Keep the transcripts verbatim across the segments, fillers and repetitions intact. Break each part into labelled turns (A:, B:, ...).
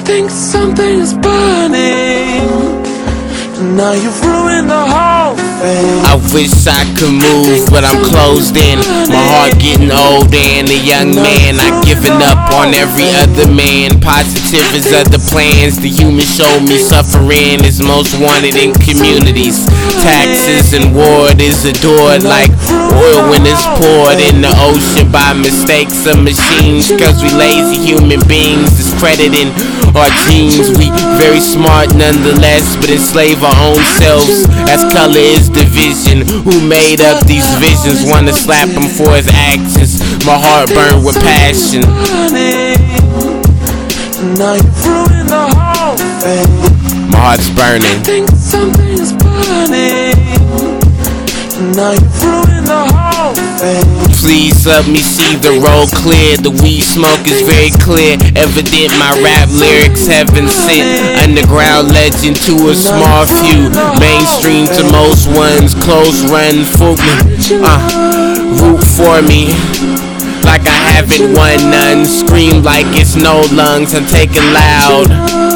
A: think something is burning, and now you've ruined the whole thing.
B: I wish I could move, but I'm closed in. My heart getting older, and a young man. I given up on every other man. Positive is other plans. The human show me suffering is most wanted in communities. Taxes and war is adored like oil when it's poured in the ocean by mistakes of machines. Cause we lazy human beings discrediting our genes. We very smart nonetheless, but enslave our own selves as color is division. Who made up these visions? Wanna slap him for his actions. My heart burned with passion.
A: Now you've ruined the whole thing.
B: My heart's burning.
A: I think something is burning. Now you've ruined the whole thing.
B: Please let me see the road clear. The weed smoke is very clear. Evident my rap lyrics heaven sent. Underground legend to a small few. Mainstream to most ones. Close run for me. Uh, root for me. Like I haven't won none. Scream like it's no lungs. I'm taking loud.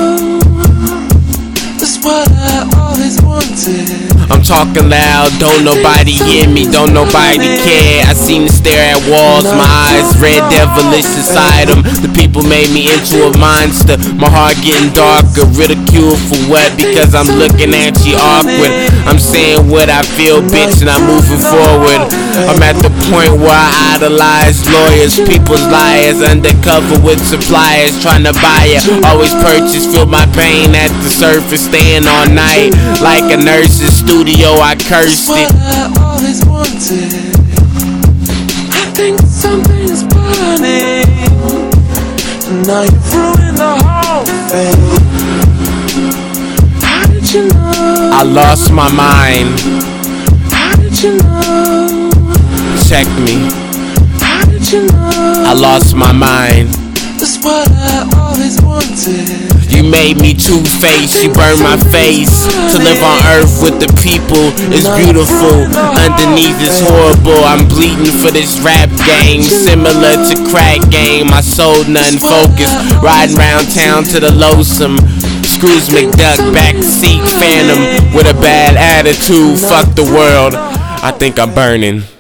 A: That's what I always wanted.
B: I'm talking loud, don't nobody hear me, don't nobody care. I seem to stare at walls, my eyes red devilish inside them. The people made me into a monster. My heart getting darker, ridiculed for what? Because I'm looking at you awkward. I'm saying what I feel, bitch, and I'm moving forward. I'm at the point where I idolize lawyers, people's liars, undercover with suppliers, trying to buy it. Always purchase, feel my pain at the surface, staying all night like a nurse's studio. I cursed it.
A: I always wanted. I think something is burning. Now you've ruined the whole thing. How did you know?
B: I lost my mind.
A: How did you know?
B: Check me.
A: How did you know?
B: I lost my mind.
A: That's what I always wanted.
B: You made me two-faced, you burned my face. To live on earth with the people is beautiful. Underneath it's horrible. I'm bleeding for this rap game, similar to crack game. I sold nothing focused, riding round town to the Losum. Scrooge McDuck, backseat phantom with a bad attitude. Fuck the world, I think I'm burning.